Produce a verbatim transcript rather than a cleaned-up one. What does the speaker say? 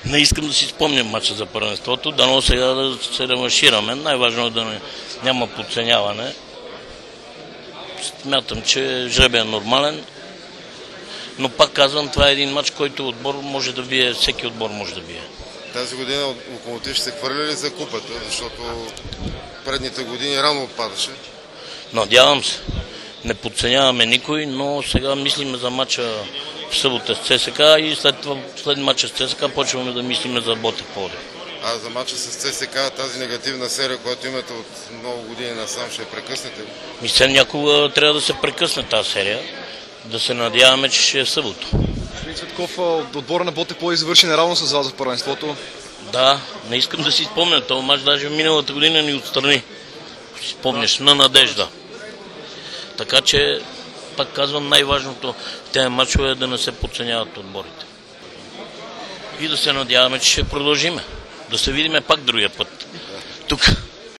Не искам да си спомням матча за първенството, дано сега да се реваншираме. Най-важно е да не, няма подценяване. Смятам, че жребия е нормален, но пак казвам, това е един матч, който отбор може да бие, всеки отбор може да бие. Тази година Локомотив ще се хвърли ли за купата, защото предните години рано отпадаше? Надявам се. Не подценяваме никой, но сега мислиме за матча в събота с ЦСКА и след това, след матча с ЦСКА почваме да мислиме за Ботев Пловдив. А за матча с ЦСКА, тази негативна серия, която имате от много години насам, ще я прекъснете ли? Мисля, някога трябва да се прекъсне тази серия, да се надяваме, че ще е в събота. Господин Цветков, отбора на Ботев Пловдив завърши неравно с вас в първенството. Да, не искам да си спомня, този матч даже миналата година ни отстрани. Си спомняш, на Надежда. Така че, пак казвам, най-важното в тези матчове е да не се подценяват отборите. И да се надяваме, че ще продължиме. Да се видиме пак другия път. Тук.